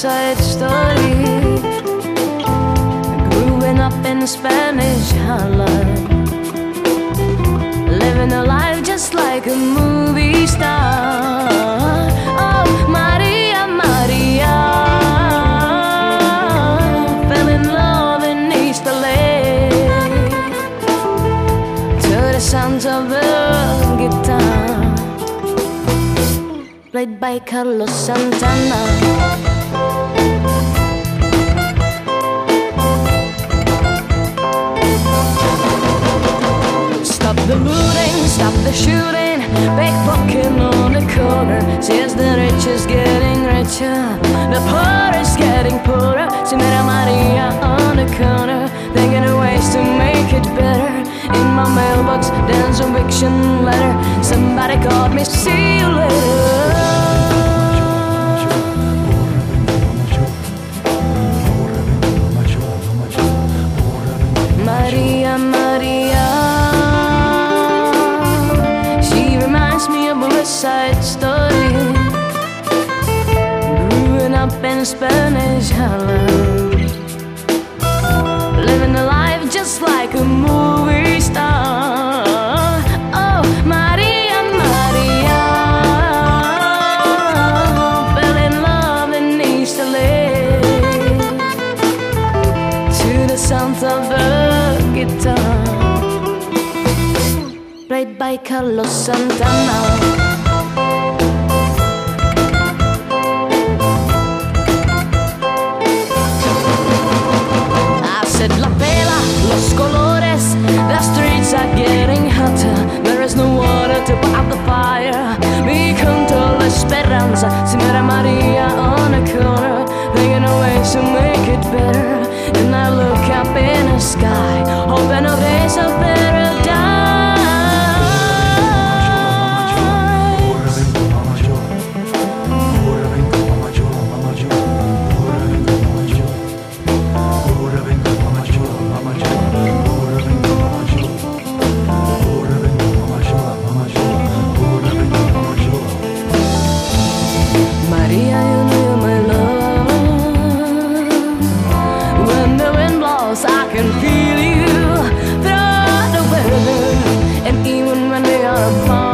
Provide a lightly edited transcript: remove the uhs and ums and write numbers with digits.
Side Story. Growing up in Spanish Harlem, living a life just like a movie star. Oh, Maria, Maria, fell in love in East LA to the sounds of the guitar played by Carlos Santana. Stop the looting, stop the shooting, pickpocketing on the corner. Says the rich is getting richer, the poor is getting poorer. See Maria on the corner, thinking of ways to make it better. In my mailbox, there's a eviction letter. Somebody called me, see you later. Maria, Maria, she reminds me of a West Side Story. Growing up in Spanish Harlem, living a life just like a movie star. Oh, Maria, Maria, fell in love in East LA to the sound of the guitar played by Carlos Santana. La vela, los colores, the streets are getting hotter. There is no water to put out the fire. Mi canto la esperanza, Señora Maria on a corner, thinking of ways to make it better. And I look up in the sky, hoping of days of paradise. Maria, you knew my love. When the wind blows, I can feel you through the weather. And even when we are apart,